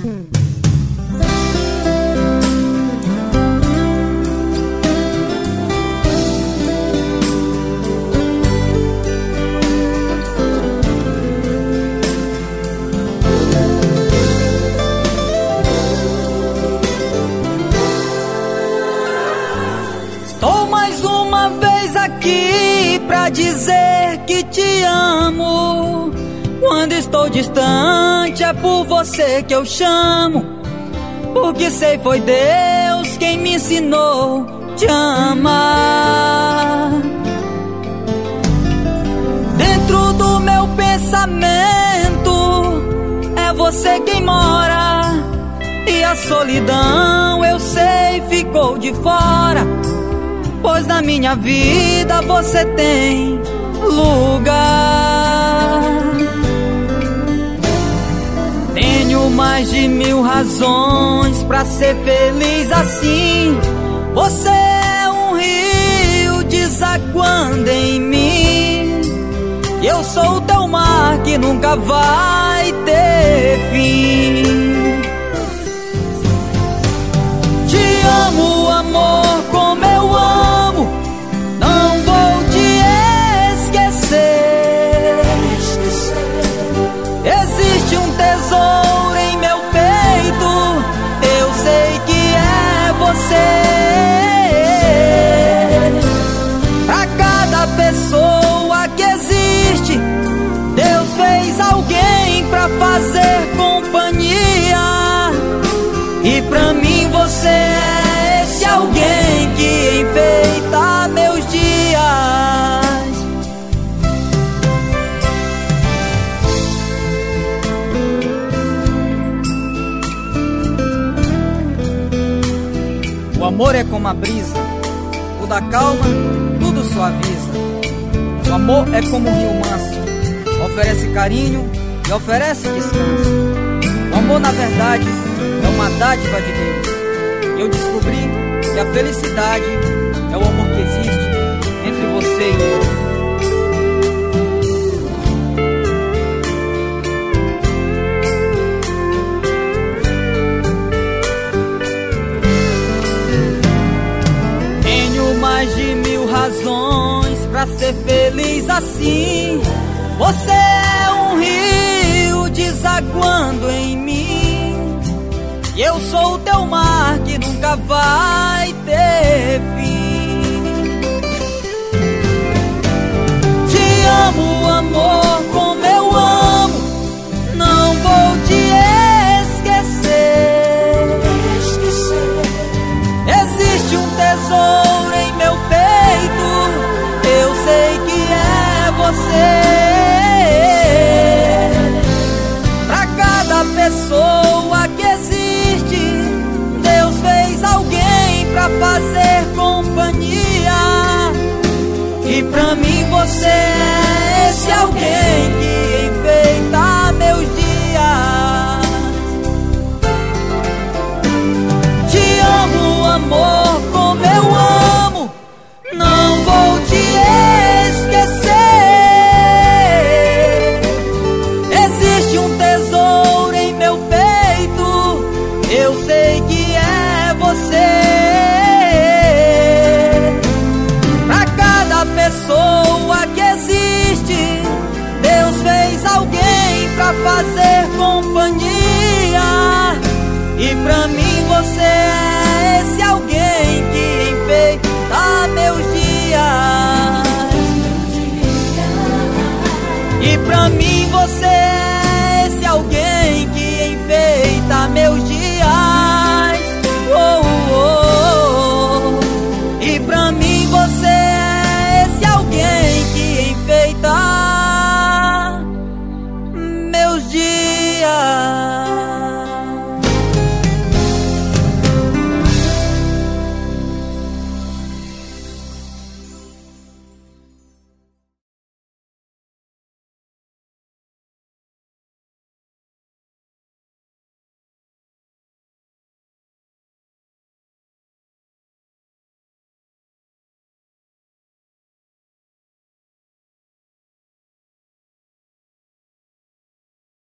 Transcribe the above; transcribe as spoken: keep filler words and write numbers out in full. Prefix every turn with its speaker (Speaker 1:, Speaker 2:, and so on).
Speaker 1: Estou mais uma vez aqui pra dizer que te amo. Quando estou distante é por você que eu chamo, porque sei foi Deus quem me ensinou te amar. Dentro do meu pensamento é você quem mora, e a solidão eu sei ficou de fora, pois na minha vida você tem lugar. Tenho mais de mil razões pra ser feliz assim. Você é um rio desaguando em mim, e eu sou o teu mar que nunca vai ter fim. Te amo, amor, como eu amo, não vou te esquecer. Existe um tesouro em meu peito, eu sei que é você. Pra cada pessoa que existe, Deus fez alguém pra fazer companhia, e pra mim você é esse alguém que enfeita meus dias. O amor é como a brisa, tudo acalma, tudo suaviza. O amor é como um rio manso, oferece carinho e oferece descanso. O amor, na verdade, é uma dádiva de Deus. Eu descobri que a felicidade é o amor que existe entre você e eu. Tenho mais de mil razões pra ser feliz assim. Você é um rio desaguando em mim, e eu sou o teu mar que nunca vai ter fim. Te amo, amor, como eu amo, não vou te esquecer. Existe um tesouro em meu peito, eu sei que é você. Pra cada pessoa que existe, Deus fez alguém pra fazer companhia, e pra mim você é esse alguém que enfeita meus dias. Te amo, amor, como eu amo, não vou te esquecer. Existe um tesouro em meu peito, eu sei que é você. Pra cada pessoa que existe, Deus fez alguém pra fazer companhia,